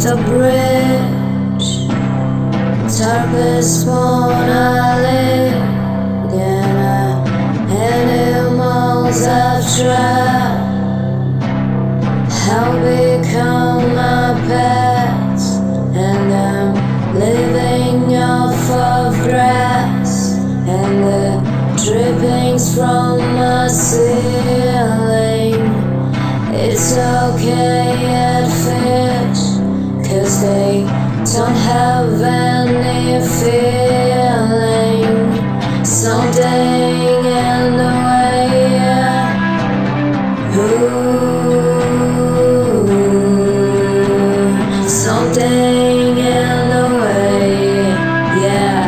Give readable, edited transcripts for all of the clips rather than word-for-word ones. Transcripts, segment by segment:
the bridge, tarpest monolith, animals I've tried have become my pets, and I'm living off of grass and the drippings from my ceiling. It's okay at fish, 'cause they don't have any feeling. Something in the way, something in the way, yeah.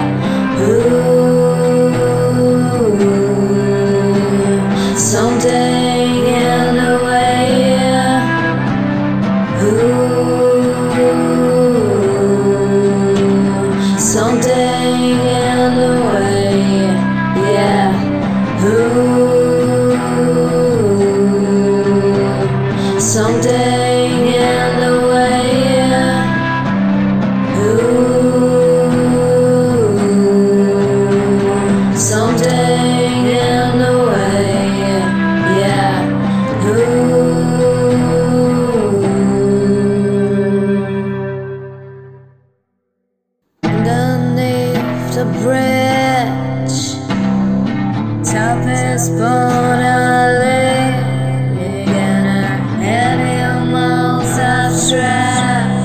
Something in the way, something in the way, yeah. Something in the way, something in the way, yeah. Underneath the bridge, tarpest monolith, animals I've tried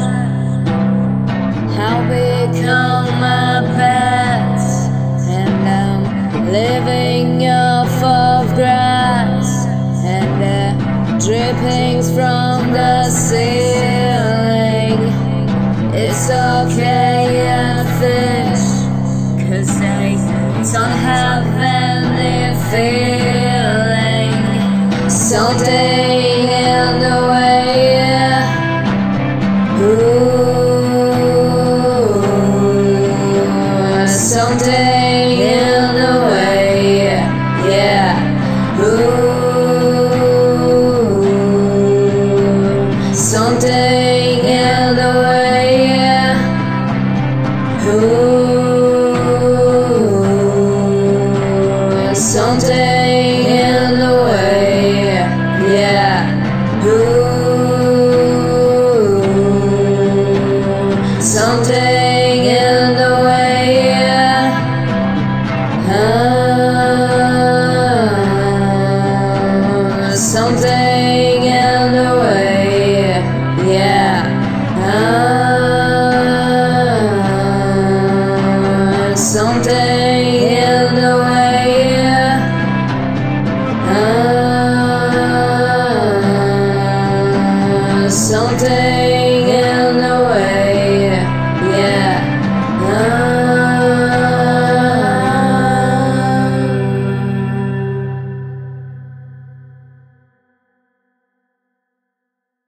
have become my pets, and I'm living off of grass and the drippings from the ceiling. It's okay at fish, 'cause they don't have any feeling. Something in the way, something in the way, yeah. Something in the way, something